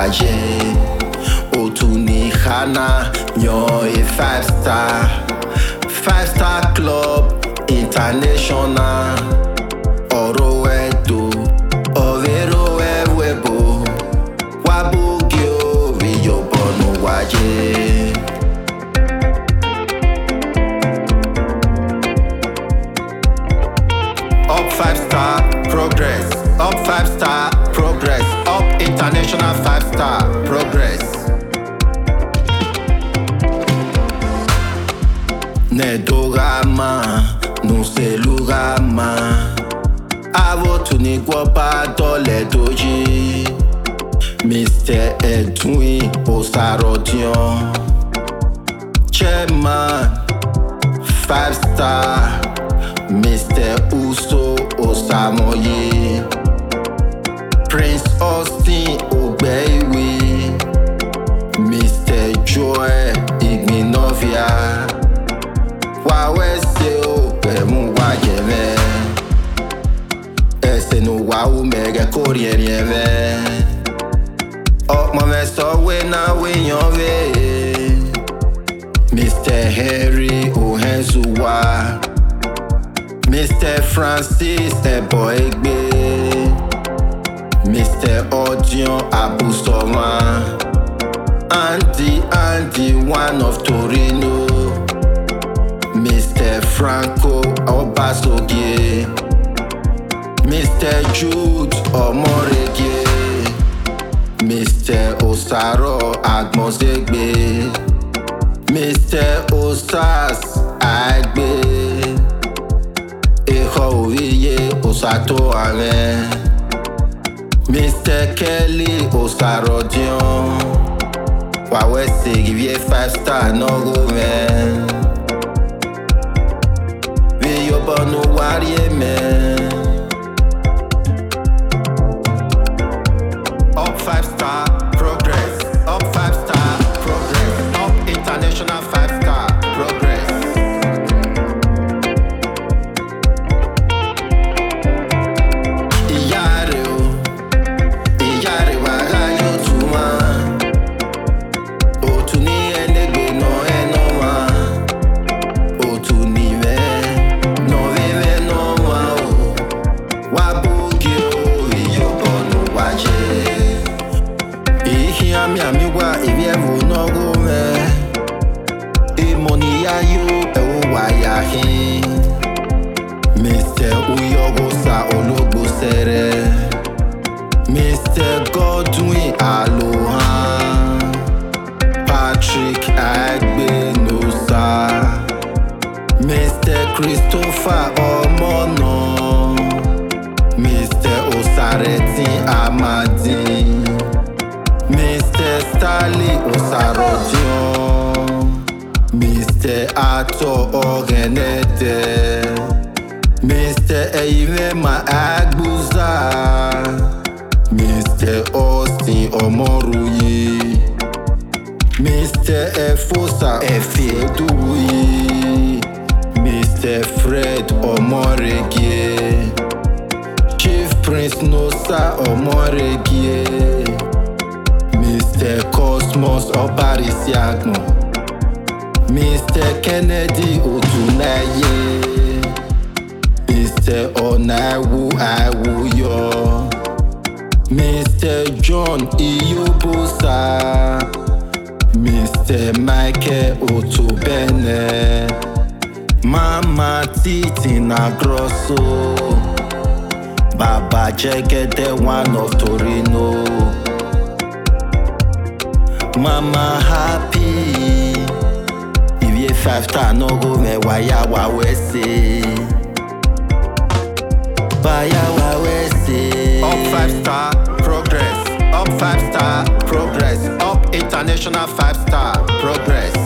waje. Otuni Hana, nyo e 5-star. 5-star club international. Oro edo, overo ewebo. Wabugyo, wiyobonu waje. Up 5-star progress. Up 5-star progress. Up international 5-star progress. Nedorama, no selurama. Avotu ni guapa dole doji. Mr. Edwin Osarodion. Chairman 5-star. Mr. Uso Osamoye. Prince Austin Ogbewe. Mr. Joy Igninovia. Wawese Opemu Wajeme. Esenu Wawu Mege Korierieme. Okmame Sowe na Wenyove. Mr. Harry Ohenzuwa. Mr. Francis Eboegbe. Mr. Odion Abusoma. Andy, one of Torino. Mr. Franco Obasogie. Mr. Jude Omorege. Mr. Osaro Agmosegbe. Mr. Osas Agbe. Owiye Osato Ame. Mr. Kelly Osarodion. Wawese give you 5-star no go man. We your bono warrior man. Up 5-star progress. Up 5-star progress. Up international 5-star progress. Miami wa evievo no go me. Imoni ya yo ewa ya hi. Mr. Uyogo sa ologbo sere. Mr. Godwin Aloha. Patrick Agbenosa. Mr. Christopher Omono. Mr. Osaretin Amadi. Mr. Stanley Osarodion. Mr. Ato Ogenete. Mr. Eivema Agbuza. Mr. Austin Omoruyi. Mr. Efosa Efieduyi. Mr. Fred Omoregie. Chief Prince Nosa Omoregie. Mr. Cosmos Obarisiagmo. Mr. Kennedy Otunaye. Mr. Onaiwu Awuyo. Mr. John Iyobosa. Mr. Michael Otobene. Mama Titi Nagrosso. Baba Jegede, one of Torino. Mama happy. If you 5-star no go me waya wawese. Waya wawese. Up 5-star progress. Up 5-star progress. Up international 5-star progress.